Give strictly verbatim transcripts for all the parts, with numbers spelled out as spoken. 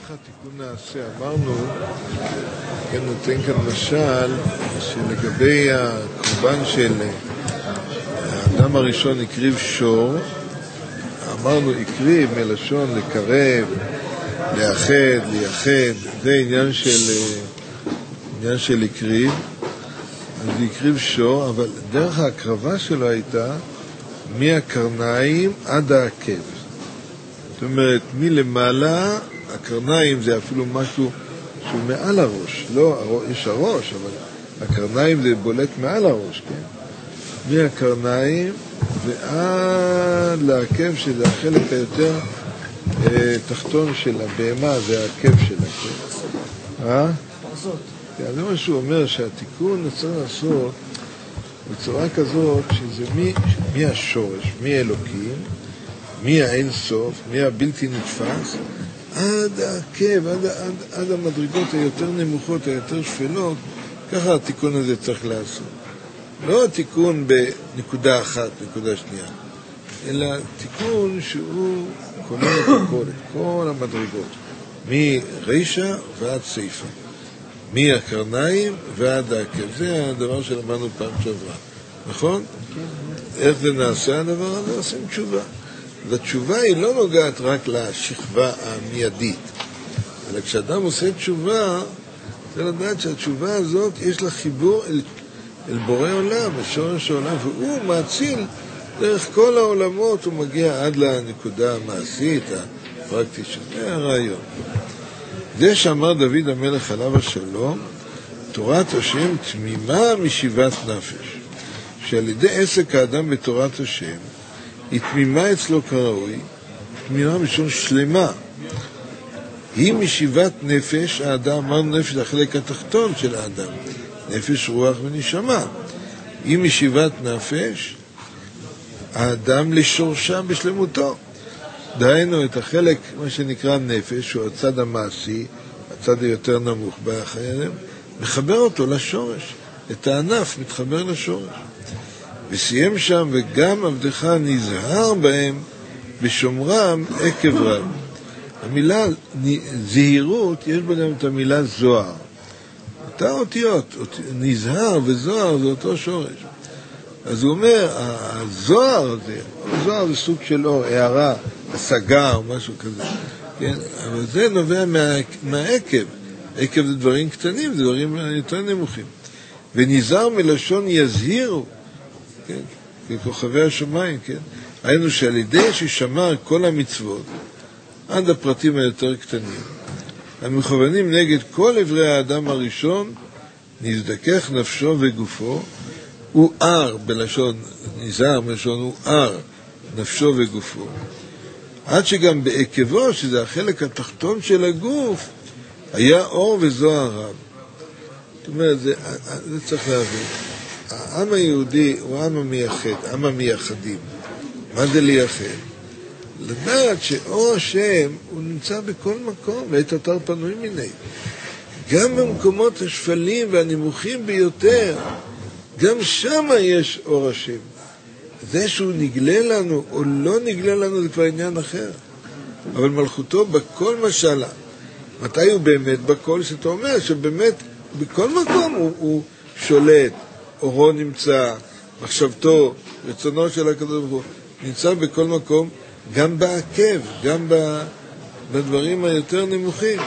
איך התיקון נעשה? אמרנו, כן, נותן כאן משל, שלגבי הקורבן של האדם הראשון הקריב שור, אמרנו הקריב מלשון לקרב, לאחד, לייחד, זה עניין של, עניין של הקריב, אז הקריב שור, אבל דרך ההקרבה שלו הייתה מהקרניים עד העקב. זאת אומרת, מלמעלה, הקרניים זה אפילו משהו שהוא מעל הראש, לא, יש הראש, אבל הקרניים זה בולט מעל הראש, כן? מהקרניים ועד לעקב, שזה החלק היותר אה, תחתון של הבהמה, זה העקב שלה, כן? אה? פרזות. כן, זה מה שהוא אומר, שהתיקון צריך לעשות בצורה כזאת, שזה מי, מי השורש, מי אלוקים, מי האין סוף, מי הבלתי נתפס, עד העקב, עד, עד, עד המדרגות היותר נמוכות, היותר שפלות, ככה התיקון הזה צריך לעשות. לא התיקון בנקודה אחת, נקודה שנייה, אלא תיקון שהוא כולל את הכל, את כל המדרגות, מרישה ועד סייפה, מהקרניים ועד העקב. זה הדבר שלמדנו פעם שעברה, נכון? איך זה נעשה הדבר הזה? עושים תשובה. אז התשובה היא לא נוגעת רק לשכבה המיידית, אלא כשאדם עושה תשובה, זה לדעת שהתשובה הזאת יש לה חיבור אל, אל בורא עולם, לשורש העולם, והוא מאציל דרך כל העולמות, הוא מגיע עד לנקודה המעשית, הפרקטית, שזה הרעיון. זה שאמר דוד המלך עליו השלום, תורת השם תמימה משיבת נפש, שעל ידי עסק האדם בתורת השם, היא תמימה אצלו כראוי, תמימה משום שלמה. היא משיבת נפש, האדם, אמרנו נפש החלק התחתון של האדם, נפש, רוח ונשמה. היא משיבת נפש, האדם לשורשה בשלמותו. דהיינו את החלק, מה שנקרא נפש, הוא הצד המעשי, הצד היותר נמוך בחיים, מחבר אותו לשורש. את הענף מתחבר לשורש. וסיים שם, וגם עבדך נזהר בהם בשומרם עקב רב. המילה זהירות, יש בה גם את המילה זוהר. אותה אותיות, נזהר וזוהר זה אותו שורש. אז הוא אומר, הזוהר הזה, הזוהר זה סוג של אור, הערה, השגה או משהו כזה. כן? אבל זה נובע מה, מהעקב. עקב זה דברים קטנים, זה דברים יותר נמוכים. ונזהר מלשון יזהירו, כן? ככוכבי השמיים, כן? היינו שעל ידי ששמר כל המצוות, עד הפרטים היותר קטנים, המכוונים נגד כל עברי האדם הראשון, נזדכך נפשו וגופו, הוא ער בלשון, נזהר בלשון, הוא ער נפשו וגופו, עד שגם בעקבו, שזה החלק התחתון של הגוף, היה אור וזוהר רב. זאת אומרת, זה, זה צריך להבין. העם היהודי הוא העם המייחד, העם המייחדים. מה זה לייחד? לדעת שאור השם הוא נמצא בכל מקום, ואת אתר פנוי מיני. גם במקומות השפלים והנמוכים ביותר, גם שם יש אור השם. זה שהוא נגלה לנו או לא נגלה לנו זה כבר עניין אחר. אבל מלכותו בכל משלה. מתי הוא באמת בכל? שאתה אומר שבאמת בכל מקום הוא, הוא שולט. אורו נמצא, מחשבתו, רצונו של הקדוש ברוך הוא, נמצא בכל מקום, גם בעקב, גם בדברים היותר נמוכים.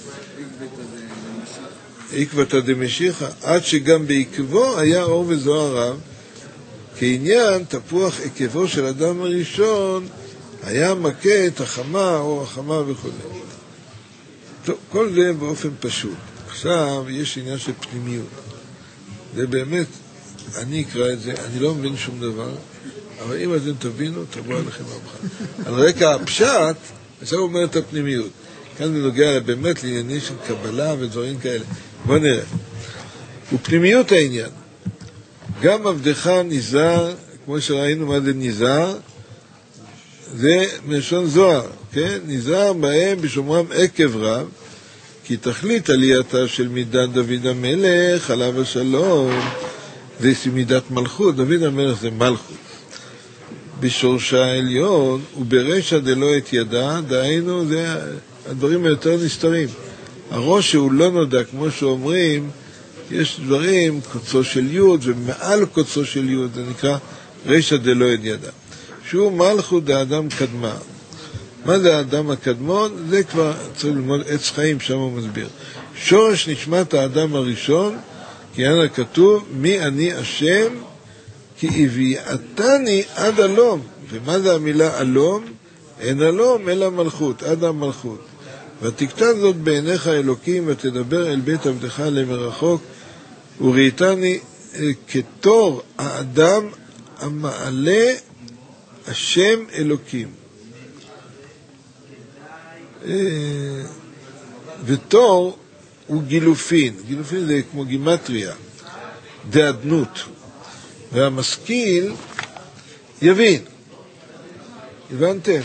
עקבתא דמשיחא, עד שגם בעקבו היה אור וזוהר רב, כעניין תפוח עקבו של אדם הראשון, היה מכה את החמה או החמה וכו'. טוב, כל זה באופן פשוט. עכשיו יש עניין של פנימיות. זה באמת, אני אקרא את זה, אני לא מבין שום דבר, אבל אם אתם תבינו, תבוא עליכם המחר. על רקע הפשט, עכשיו אומר את הפנימיות. כאן מנוגע באמת לעניינים של קבלה ודברים כאלה. בוא נראה. ופנימיות העניין. גם עבדך נזהר, כמו שראינו מה זה נזהר, זה מלשון זוהר, כן? נזהר בהם בשומרם עקב רב, כי תכלית עלייתה של מידת דוד המלך, עליו השלום, זה מידת מלכות. דוד המלך זה מלכות. בשורשה העליון, וברשע דלא את ידע, דהיינו זה הדברים היותר נסתרים. הראש שהוא לא נודע, כמו שאומרים, יש דברים, קוצו של יוד, ומעל קוצו של יוד, זה נקרא רשע דלא ידע. שהוא מלכות דאדם קדמה. מה זה האדם הקדמון? זה כבר צריך ללמוד עץ חיים, שם הוא מסביר. שורש נשמת האדם הראשון, כי הנה כתוב, מי אני השם, כי הביאתני עד אלום. ומה זה המילה אלום? אין אלום, אלא מלכות, עד המלכות. ותקטן זאת בעיניך אלוקים, ותדבר אל בית עבדך למרחוק, וראיתני כתור האדם המעלה השם אלוקים. ותור הוא גילופין, גילופין זה כמו גימטריה, דאדנות, והמשכיל יבין. הבנתם?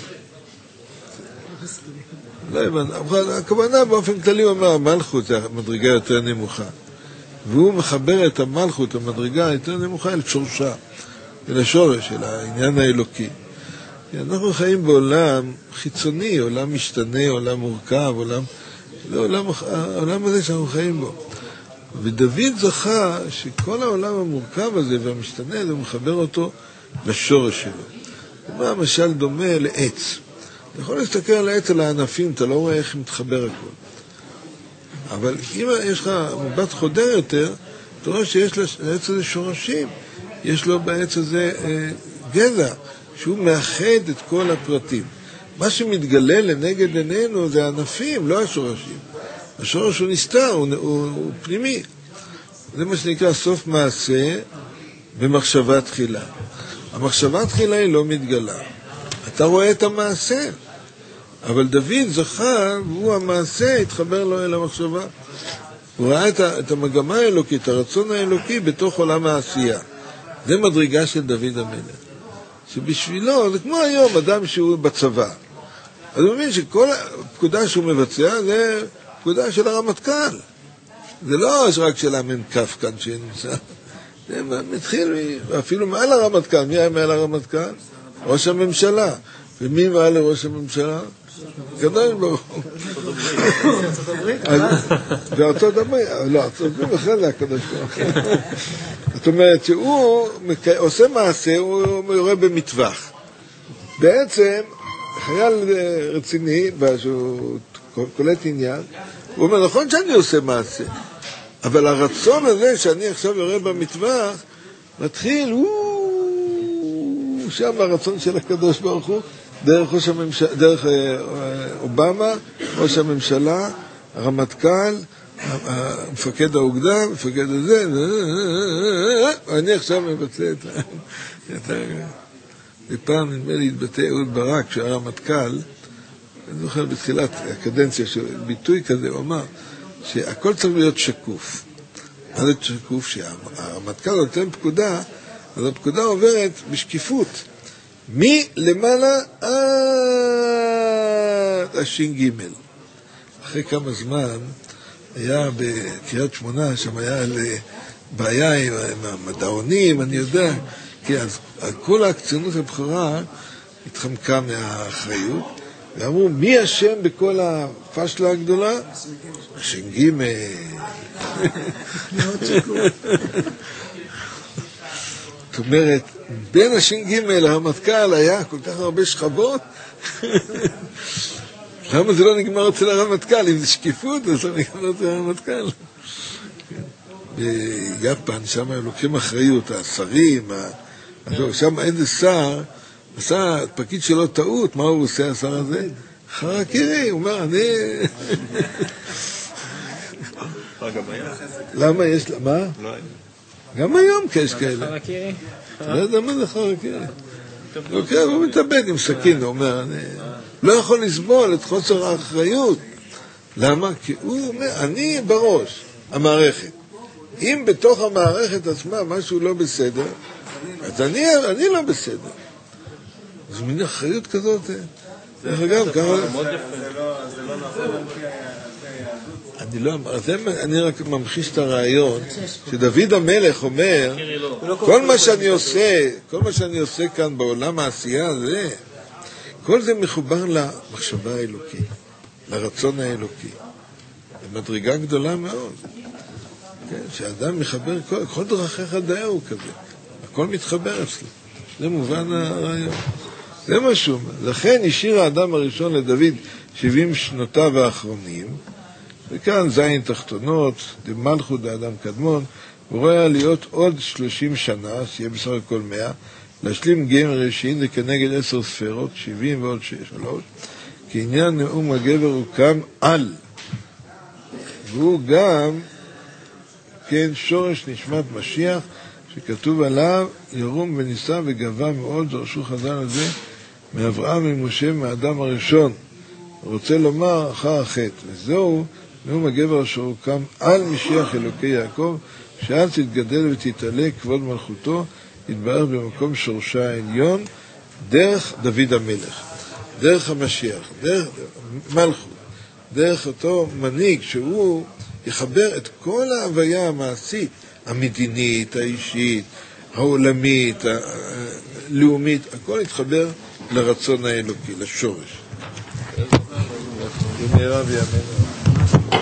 לא הבנתם, אבל הכוונה באופן כללי אומר, המלכות זה המדרגה יותר נמוכה, והוא מחבר את המלכות, המדרגה היותר נמוכה, אל שורשה, אל השורש, אל העניין האלוקי. אנחנו חיים בעולם חיצוני, עולם משתנה, עולם מורכב, עולם, לא, עולם, העולם הזה שאנחנו חיים בו. ודוד זכה שכל העולם המורכב הזה והמשתנה הזה מחבר אותו לשורש שלו. מה המשל דומה לעץ. אתה יכול להסתכל על העץ, על הענפים, אתה לא רואה איך מתחבר הכל. אבל אם יש לך מבט חודר יותר, אתה רואה שיש לעץ הזה שורשים. יש לו בעץ הזה אה, גזע, שהוא מאחד את כל הפרטים. מה שמתגלה לנגד עינינו זה הענפים, לא השורשים. השורש הוא נסתר, הוא, הוא, הוא פנימי. זה מה שנקרא סוף מעשה במחשבה תחילה. המחשבה תחילה היא לא מתגלה. אתה רואה את המעשה. אבל דוד זכה, והוא המעשה, התחבר לו אל המחשבה. הוא ראה את, את המגמה האלוקית, את הרצון האלוקי בתוך עולם העשייה. זה מדרגה של דוד המלך. שבשבילו, זה כמו היום, אדם שהוא בצבא. אז הוא מבין שכל הפקודה שהוא מבצע זה פקודה של הרמטכ"ל. זה לא רק של המנקף כאן שנמצא. זה מתחיל, אפילו מעל הרמטכ"ל. מי היה מעל הרמטכ"ל? ראש הממשלה. ומי מעל לראש הממשלה? גדול ברוך הוא. וארצות הברית, לא, ארצות הברית בכלל זה הקדוש ברוך הוא. זאת אומרת שהוא עושה מעשה, הוא יורה במטווח. בעצם חייל רציני, שהוא קולט עניין, הוא אומר, נכון שאני עושה מעשה, אבל הרצון הזה שאני עכשיו יורה במטווח, מתחיל, הוא שם הרצון של הקדוש ברוך הוא, דרך ראש הממשלה, דרך אובמה, ראש הממשלה, הרמטכ"ל, מפקד האוגדה, מפקד הזה, אני עכשיו מבצע את ה... בפעם נדמה לי התבטא אהוד ברק, שהוא היה רמטכ"ל, אני זוכר בתחילת הקדנציה של ביטוי כזה, הוא אמר שהכל צריך להיות שקוף. מה זה שקוף? שהרמטכ"ל נותן פקודה, אז הפקודה עוברת בשקיפות. מי למעלה עד הש"ג. אחרי כמה זמן היה בקריית שמונה, שם היה בעיה עם המדעונים, אני יודע, כי אז כל הקצינות הבכורה התחמקה מהאחריות, ואמרו, מי אשם בכל הפשלה הגדולה? הש"ג. זאת אומרת, בין הש"ג לרמטכ"ל היה כל כך הרבה שכבות, למה זה לא נגמר אצל הרמטכ"ל? אם זה שקיפות, אז לא נגמר אצל הרמטכ"ל. ביפן, שם לוקחים אחריות, השרים, שם איזה שר, עשה פקיד שלו טעות, מה הוא עושה השר הזה? חרקירי, הוא אומר, אני... למה יש... מה? גם היום יש כאלה. חרקירי? אתה לא יודע מה זה חרקירי. אוקיי, הוא מתאבד עם סכין, הוא אומר, אני לא יכול לסבול את חוסר האחריות. למה? כי הוא אומר, אני בראש, המערכת. אם בתוך המערכת עצמה משהו לא בסדר, אז אני, אני לא בסדר. אז מין אחריות כזאת, דרך אגב, כמה... זה לא נכון. אני לא, אני רק ממחיש את הרעיון שדוד המלך אומר, כל מה שאני עושה, כל מה שאני עושה כאן בעולם העשייה הזה, כל זה מחובר למחשבה האלוקית. לרצון האלוקי. זו מדרגה גדולה מאוד. כן, שאדם מחבר, כל, כל דרכיך דאהו כזה. הכל מתחבר אצלו. זה מובן הרעיון. זה משהו. לכן השאיר האדם הראשון לדוד שבעים שנותיו האחרונים, וכאן זין תחתונות, דמלכות דאדם קדמון, הוא רואה להיות עוד שלושים שנה, שיהיה בסך הכל מאה, להשלים גמר ראשין וכנגד עשר ספרות, שבעים ועוד שלוש, כי עניין נאום הגבר הוא קם על, והוא גם, כן, שורש נשמת משיח, שכתוב עליו, ירום וניסה וגבה מאוד, דרשו חז"ל על זה, מאברהם ומשה, מהאדם הראשון. הוא רוצה לומר אחר החטא, וזהו נאום הגבר אשר הוא קם על משיח אלוקי יעקב, שאז תתגדל ותתעלה כבוד מלכותו, יתברך במקום שורשה העליון, דרך דוד המלך, דרך המשיח, דרך מלכות, דרך אותו מנהיג שהוא יחבר את כל ההוויה המעשית, המדינית, האישית, העולמית, הלאומית, הכל יתחבר לרצון האלוקי, לשורש. במהרה בימינו.